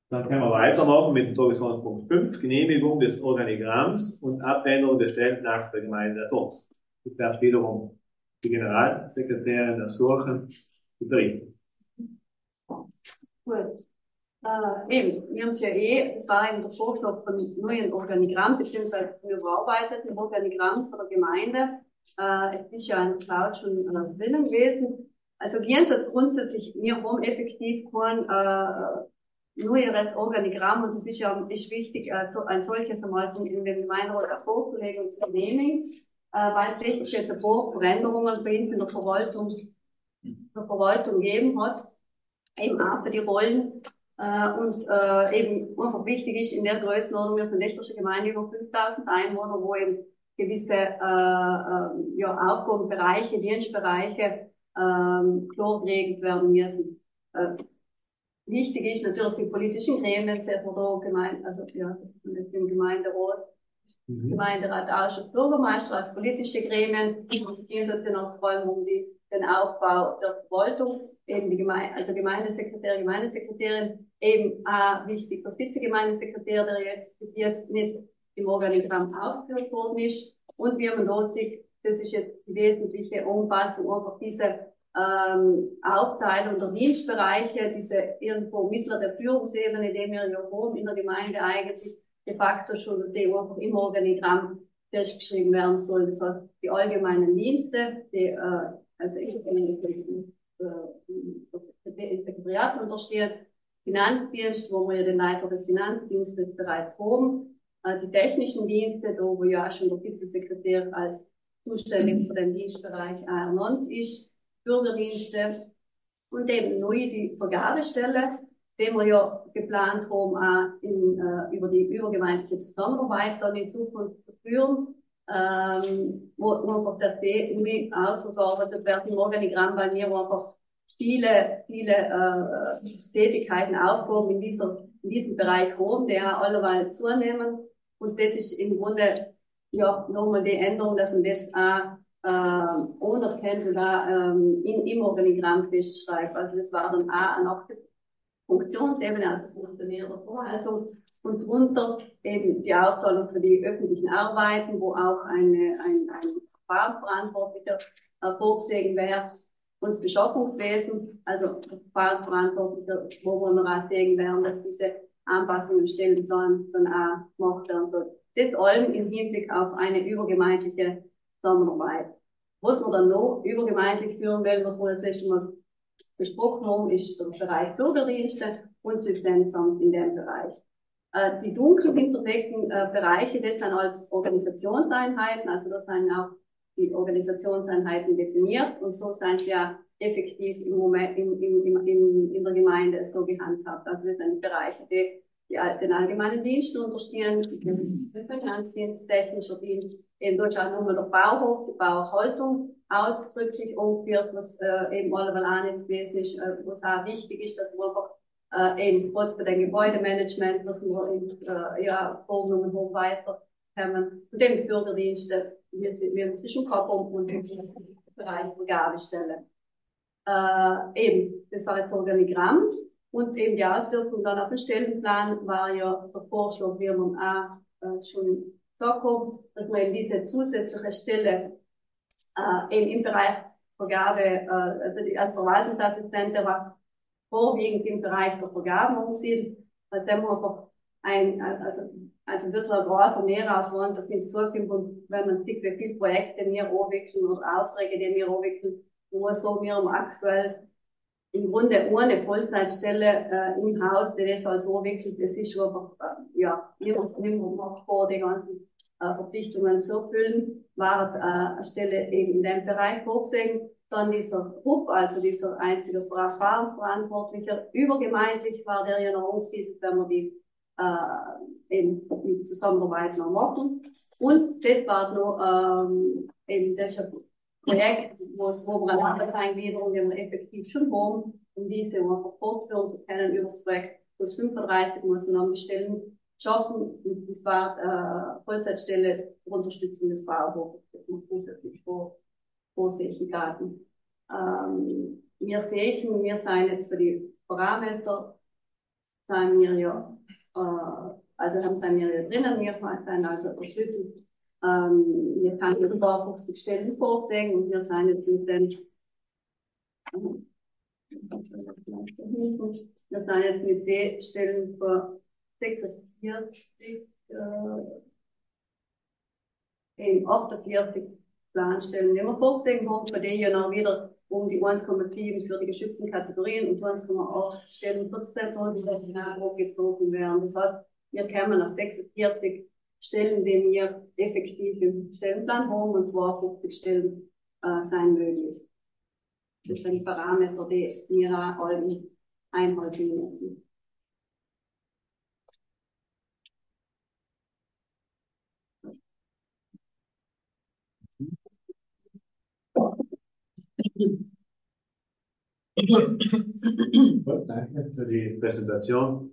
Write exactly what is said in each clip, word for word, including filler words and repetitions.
Dann können wir weitermachen mit dem Tagesordnungspunkt fünf, Genehmigung des Organigramms und Abänderung des Stellenplans der Gemeinde Adorf. Ich darf wiederum die Generalsekretärin ersuchen, zu berichten. Gut. Äh, eben, wir haben es ja eh, das war eben der Vorschlag von neuen Organigramm, beziehungsweise vom überarbeiteten Organigramm von der Gemeinde. Äh, es ist ja ein Cloud schon äh, drinnen gewesen. Also gehen das grundsätzlich, wir haben effektiv kein äh, neueres Organigramm und es ist ja ist wichtig, äh, so, ein solches einmal in den Gemeinderat vorzulegen und zu genehmigen, äh, weil es richtig jetzt ein paar Veränderungen bei uns in der Verwaltung, in der Verwaltung gegeben hat, eben auch für die Rollen. Äh, und äh, eben einfach wichtig ist in der Größenordnung, wir sind eine städtische Gemeinde über fünftausend Einwohner, wo eben gewisse äh, äh, ja, Aufgabenbereiche, Dienstbereiche ähm, klar geregelt werden müssen. Äh, wichtig ist natürlich die politischen Gremien, sehr da Gemeinde, also ja, das ist jetzt im Gemeinderat, mhm. Gemeinderat, Ausschuss, Bürgermeister als politische Gremien, die gehen uns ja noch vor allem um die, den Aufbau der Verwaltung, eben die Gemeinde, also Gemeindesekretär, Gemeindesekretärin, eben auch wichtig der Vizegemeindesekretär, der jetzt bis jetzt nicht im Organigramm aufgeführt worden ist. Und wie man da sieht, das ist jetzt die wesentliche Umfassung, einfach diese ähm, Aufteilung der Dienstbereiche, diese irgendwo mittlere Führungsebene, die wir ja oben in der Gemeinde eigentlich de facto schon, die einfach im Organigramm festgeschrieben werden soll. Das heißt, die allgemeinen Dienste, die äh, also im Sekretariat untersteht, Finanzdienst, wo wir ja den Leiter des Finanzdienstes bereits haben, äh, die technischen Dienste, da wo ja auch schon der Vizesekretär als zuständig für den Dienstbereich ernannt ist, Bürgerdienste und eben neu die Vergabestelle, den wir ja geplant haben, auch in, äh, über die übergemeindliche Zusammenarbeit dann in Zukunft zu führen, ähm, wo, wo einfach das neu ausgearbeitet werden im Organigramm, weil wir einfach viele, viele äh, Tätigkeiten, Aufgaben in, dieser, in diesem Bereich haben, die auch alleweil zunehmen. Und das ist im Grunde ja nochmal die Änderung, dass man das auch äh, anerkennt und auch ähm, in, im Organigramm festschreibt. Also das war dann auch eine achte Funktionsebene, also Funktionär der Verwaltung. Und drunter eben die Aufteilung für die öffentlichen Arbeiten, wo auch eine, ein, ein Verfahrensverantwortlicher äh, vorgesehen wäre. Und das Beschaffungswesen, also Verfahrensverantwortlicher, wo wir noch auch sehen werden, dass diese Anpassungen im Stellenplan dann auch gemacht werden soll. Das allem im Hinblick auf eine übergemeindliche Zusammenarbeit. Was wir dann noch übergemeindlich führen wollen, was wir das letzte Mal besprochen haben, ist der Bereich Bürgerdienste und das Lizenzamt in dem Bereich. Äh, die dunkel hinterlegten äh, Bereiche, das sind als Organisationseinheiten, also das sind auch die Organisationseinheiten definiert und so sind sie ja effektiv im Moment in, in, in, in der Gemeinde so gehandhabt. Also das sind Bereiche, die, die den allgemeinen Dienst unterstehen, den Finanzdienst, technischer Dienst, in Deutschland nochmal der Bauhof, die Bauhaltung ausdrücklich umgeführt, was äh, eben allemal auch nicht gewesen ist, äh, was auch wichtig ist, dass man einfach äh, eben gerade für den Gebäudemanagement, was wir in, äh, ja, vorgenommen haben, weiterkommen. Und den Bürgerdienste, wie wir sie schon gehabt haben, und im Bereich Vergabestelle. Äh, eben, das war jetzt Organigramm. Und eben die Auswirkung dann auf den Stellenplan war ja der Vorschlag, wie man auch äh, schon gesagt hat, dass man eben diese zusätzliche Stelle äh, eben im Bereich Vergabe, äh, also die als Verwaltungsassistent, der war vorwiegend im Bereich der Vergaben umsieht, also haben wir einfach ein, also, also wird ein großer Mehraufwand auf uns zukommt und wenn man sieht, wie viele Projekte wir abwickeln oder Aufträge, die wir abwickeln, wo so wir aktuell im Grunde ohne Vollzeitstelle äh, im Haus, die das halt so wickelt, das ist schon einfach, äh, ja, niemand, niemand macht vor, die ganzen äh, Verpflichtungen zu erfüllen, war äh, eine Stelle eben in dem Bereich vorgesehen. Dann dieser H U P, also dieser einzige Verfahrensverantwortliche, übergemeindlich war der ja noch umgesiedelt, wenn wir die äh, eben die Zusammenarbeit noch machen. Und das war noch ähm, eben das Projekt, wo es, wo wir eine Arbeitseingliederung, die wir effektiv schon haben, um diese einfach fortführen zu können über das Projekt. Plus fünfunddreißig muss man an die Stellen schaffen. Und das war äh, Vollzeitstelle zur Unterstützung des Bauhofes, das wir zusätzlich vor, vorsehen hatten. Ähm, wir sehen, wir sind jetzt für die Parameter sind wir ja, äh, also haben sind wir ja drinnen, wir sind also der Schlüssel. Ähm, wir können ja über fünfzig Stellen vorsehen und wir sind jetzt mit den, wir sind jetzt mit den Stellen für sechsundvierzig, äh, in achtundvierzig Planstellen, die wir vorgesehen haben, von denen ja noch wieder um die eins Komma sieben für die geschützten Kategorien und eins Komma acht Stellen für die Saison, die regional hochgezogen werden. Das heißt, wir kommen auf sechsundvierzig Stellen, die wir effektiv im Stellenplan haben, und zwar fünfzig Stellen äh, sein möglich. Das sind die Parameter, die wir auch alle einhalten müssen. Gut, danke für die Präsentation.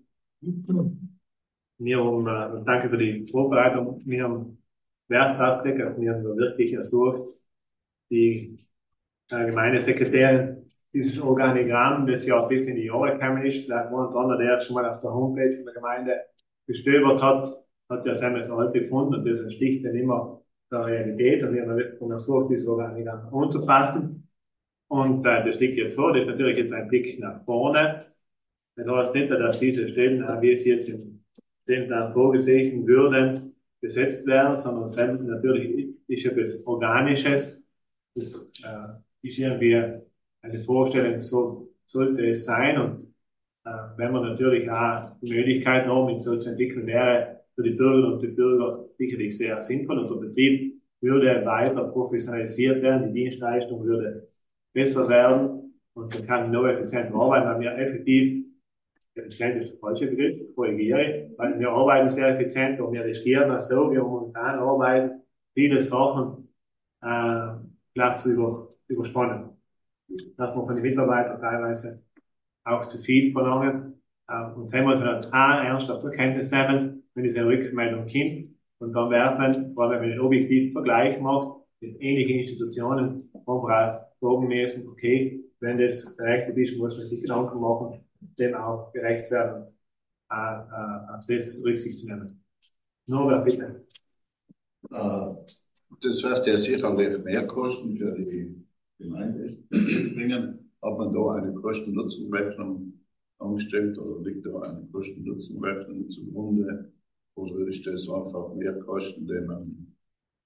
Wir haben, äh, danke für die Vorbereitung. Wir haben Wert drauf gelegt, also wir haben wirklich ersucht, die äh, Gemeindesekretärin dieses Organigramm, das ja bis in die Jahre gekommen ist, vielleicht ein oder andere, der schon mal auf der Homepage von der Gemeinde gestöbert hat, hat ja sein das alte gefunden, und das entspricht dann immer der Realität, und wir haben wirklich versucht, dieses Organigramm anzupassen. Und äh, das liegt jetzt vor, das ist natürlich jetzt ein Blick nach vorne. Das heißt nicht, dass diese Stellen, äh, wie es jetzt im Stellenplan vorgesehen würden, besetzt werden, sondern selbst natürlich ist etwas Organisches. Das äh, ist irgendwie eine Vorstellung, so sollte es sein. Und äh, wenn man natürlich auch die Möglichkeit haben, mit so zu entwickeln, wäre für die Bürgerinnen und die Bürger sicherlich sehr sinnvoll, und der Betrieb würde weiter professionalisiert werden, die Dienstleistung würde besser werden, und dann kann ich noch effizienter arbeiten, weil wir effektiv, effizient ist der falsche Begriff, korrigiere, weil wir arbeiten sehr effizient, und wir riskieren das so, wir momentan arbeiten, viele Sachen äh, gleich zu über, überspannen. Dass man von den Mitarbeitern teilweise auch zu viel verlangen. Äh, und dann muss man dann auch ernsthaft zur Kenntnis nehmen, wenn diese Rückmeldung kommt. Und dann wird man, vor allem wenn man einen objektiven Vergleich macht, mit ähnlichen Institutionen, man braucht sagen müssen, okay, wenn das berechtigt ist, muss man sich Gedanken machen, dem auch gerecht werden, äh, äh, auf das Rücksicht zu nehmen. Norbert, bitte. Äh, das wird ja sicherlich mehr Kosten für die Gemeinde bringen. Hat man da eine Kosten-Nutzen-Rechnung angestellt, oder liegt da eine Kosten-Nutzen-Rechnung zugrunde? Oder ist das einfach mehr Kosten, die man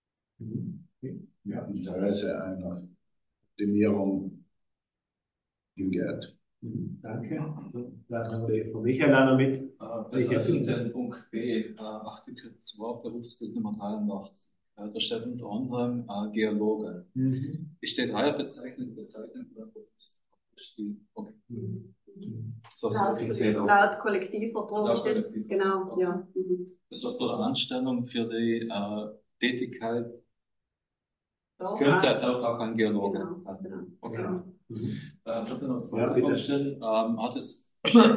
im Interesse einer Optimierung hingeht? Danke. Dann haben wir von Michael einer mit. Also den Punkt B, äh, Artikel zwei, Berufsbildung dreiundachtzig. Äh, da steht unter anderem äh, Geologe. Mhm. Ich steht heuer bezeichnet, bezeichnet oder okay. Mhm. So, laut, laut Kollektivvertrag steht, Kollektiv. Genau, okay. Ja. Mhm. Das was für eine Anstellung für die äh, Tätigkeit Doch, könnte er auch, auch ein Geologe. Genau, genau. Okay. Ja. Mhm. Äh, ich habe noch zwei ja, Fragen stellen. Ähm, hat es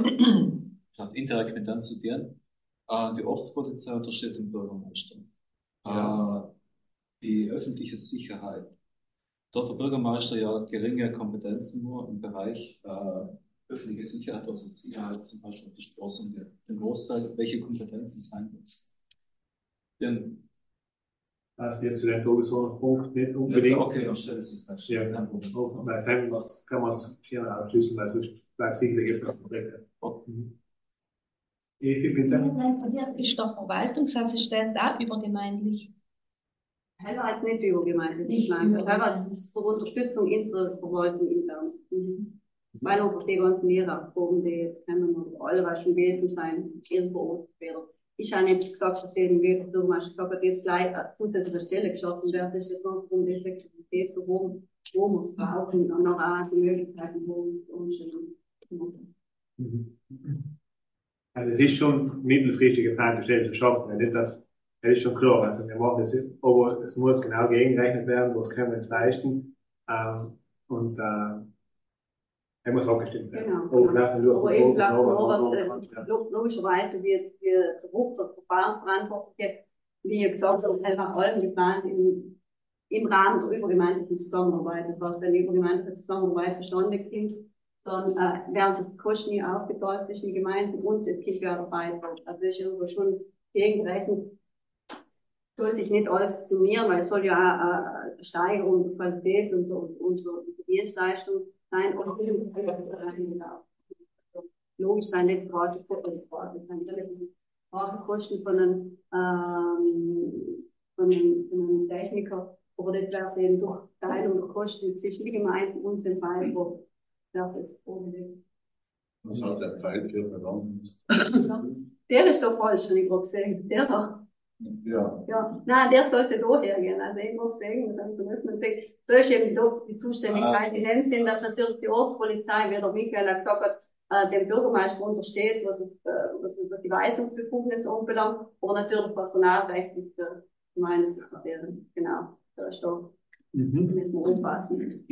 hat indirekt mit dann zu dir. Äh, die Ortspolizei untersteht dem Bürgermeister. Ja. Äh, die öffentliche Sicherheit. Dort der Bürgermeister ja geringe Kompetenzen nur im Bereich äh, öffentliche Sicherheit, also Sicherheit zum Beispiel auf die Straßen, den Großteil, welche Kompetenzen sein muss. Denn hast jetzt zu dem vorgesogenen Punkt nicht unbedingt. Ja, okay, dann stelle es sich nicht. Ja, kein Problem. Bei Sam kann man es hier abschließen, weil sonst bleibt sicherlich etwas komplett. Okay. Mhm. Evi, bitte. Ist der Verwaltungsassistent auch übergemeindlich? Er war jetzt nicht übergemeindlich. Er war zur Unterstützung unserer Verwaltung intern. Mhm. Weil auch die ganzen Lehreraufgaben, die jetzt kommen, oder alle, was schon gewesen sein, erst beobachtet werden. Ich habe nicht gesagt, dass eben wie der Bürgermeister gesagt hat, jetzt gleich eine zusätzliche Stelle geschaffen wird. Das ist jetzt noch um die Flexibilität zu haben, wo wir es brauchen und noch auch die Möglichkeiten haben, umstellen zu machen. Mhm. Also es ist schon mittelfristig geplant, die Stelle zu schaffen. Nicht das, das ist schon klar. Also wir machen das, aber es muss genau gegengerechnet werden, was können wir jetzt leisten. Ähm, und äh, er muss abgestimmt werden. Genau. Oh, genau. Aber eben vielleicht noch, logischerweise wird der Druck der Verfahrensverantwortliche, wie gesagt, auch nach allem geplant im, im Rahmen der übergemeindlichen Zusammenarbeit. Das heißt, wenn die übergemeindliche Zusammenarbeit zustande kommt, dann äh, werden sich die Kosten nie aufgeteilt zwischen den Gemeinden und es gibt ja auch Beitrag. Also das ist irgendwo schon gegengerechnet. Soll sich nicht alles summieren, weil es soll ja auch äh, eine Steigerung der Qualität und so und so die Dienstleistung sein und logisch sein, das Straße das sind relativ hohe Kosten von einem, ähm, von einem, von einem Techniker, aber das wird eben durch Teilung der Kosten zwischen den Gemeinden und dem Beitrag wird das vorgelegt. Was hat der Pfeil für Belangen? Der ist doch falsch, wenn ich gerade gesehen. Der da. Ja. Ja. Nein, der sollte da hergehen. Also ich muss sagen, das habe ich vergessen gesagt. Da ist eben doch die Zuständigkeit in dem Sinn, dass natürlich die Ortspolizei, wie der Michael auch gesagt hat, äh, dem Bürgermeister untersteht, was, es, äh, was, was die Weisungsbefugnis anbelangt, aber natürlich personalrechtlich der Gemeindesekretärin. Genau. Da ist da. Mhm. Müssen wir aufpassen.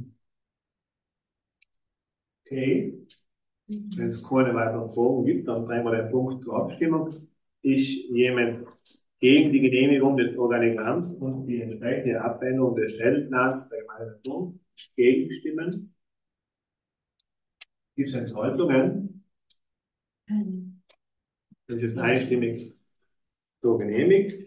Okay. Wenn es keine weiteren Fragen gibt, dann bringen wir den Punkt zur Abstimmung. Ist jemand gegen die Genehmigung des Organigramms und die entsprechende Abwendung des Stellplans der Gemeinde Thurn gegenstimmen? Gibt es Enthaltungen? Das ist einstimmig so genehmigt.